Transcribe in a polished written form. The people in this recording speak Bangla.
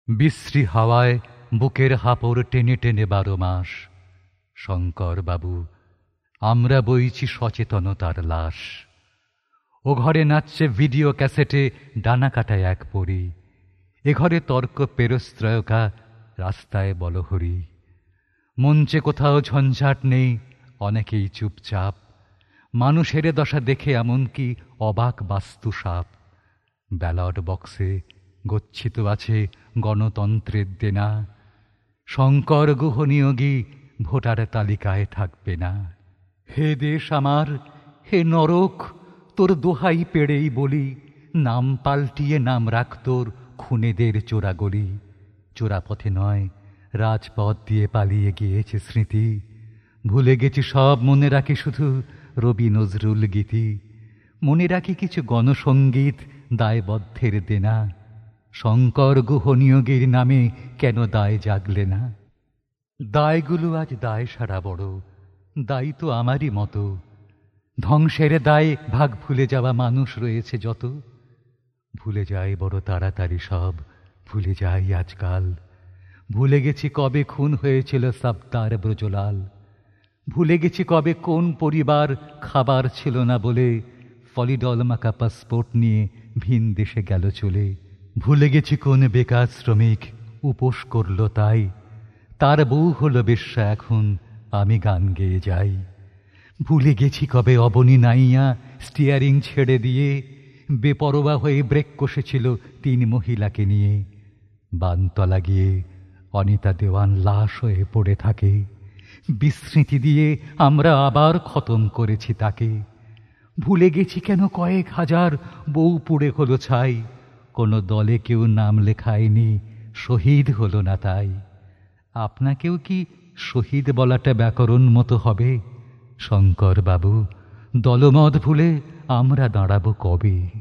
বিশ্রী হাওয়ায় বুকের হাপড় টেনে টেনে 12 মাস। শঙ্কর বাবু, আমরা বইছি সচেতনতার লাশ। ও ঘরে নাচছে ভিডিও ক্যাসেটে ডানা কাটায় এক পরী। এ ঘরে তর্ক পেরস্ত্রয়কা, রাস্তায় বলহরি। মঞ্চে কোথাও ঝঞ্ঝাট নেই, অনেকেই চুপচাপ। মানুষের দশা দেখে এমনকি অবাক বাস্তু সাপ। ব্যালট বক্সে গচ্ছিত আছে গণতন্ত্রের দেনা। শঙ্কর গুহ নিয়োগী ভোটার তালিকায় থাকবে না। হে দেশ আমার, হে নরক, তোর দোহাই পেড়েই বলি, নাম পাল্টিয়ে নাম রাখ তোর খুনেদের চোরাগলি। চোরাপথে নয়, রাজপথ দিয়ে পালিয়ে গিয়েছে স্মৃতি। ভুলে গেছি সব, মনে রাখি শুধু রবি নজরুল গীতি। মনে রাখি কিছু গণসঙ্গীত, দায়বদ্ধের দেনা। শঙ্কর গুহ নিয়োগের নামে কেন দায় জাগলে না? দায়গুলো আজ দায় সারা বড়, দায়ী তো আমারই মতো। ধ্বংসের দায় ভাগ ভুলে যাওয়া মানুষ রয়েছে যত। ভুলে যাই বড় তাড়াতাড়ি সব, ভুলে যাই আজকাল। ভুলে গেছি কবে খুন হয়েছিল সাবতার ব্রজলাল। ভুলে গেছি কবে কোন পরিবার খাবার ছিল না বলে ফলিডল মাখা পাসপোর্ট নিয়ে ভিন দেশে গেল চলে। ভুলে গেছি কোন বেকার শ্রমিক উপোস করল তাই, তার বউ হলো বেশ্যা এখন আমি গান গেয়ে যাই। ভুলে গেছি কবে অবনী নাইয়া স্টিয়ারিং ছেড়ে দিয়ে বেপরোয়া হয়ে ব্রেক কষেছিল 3 মহিলাকে নিয়ে। বানতলা গিয়ে অনিতা দেওয়ান লাশ হয়ে পড়ে থাকে। বিস্মৃতি দিয়ে আমরা আবার খতম করেছি তাকে। ভুলে গেছি কেন কয়েক হাজার বউ পুড়ে হলো ছাই। কোনো দলে কেউ নাম লেখায়নি, শহীদ হলো না তাই। আপনাকেও কি শহীদ বলাটা ব্যাকরণ মতো হবে? শঙ্কর বাবু, দলমত ভুলে আমরা দাঁড়াবো কবে?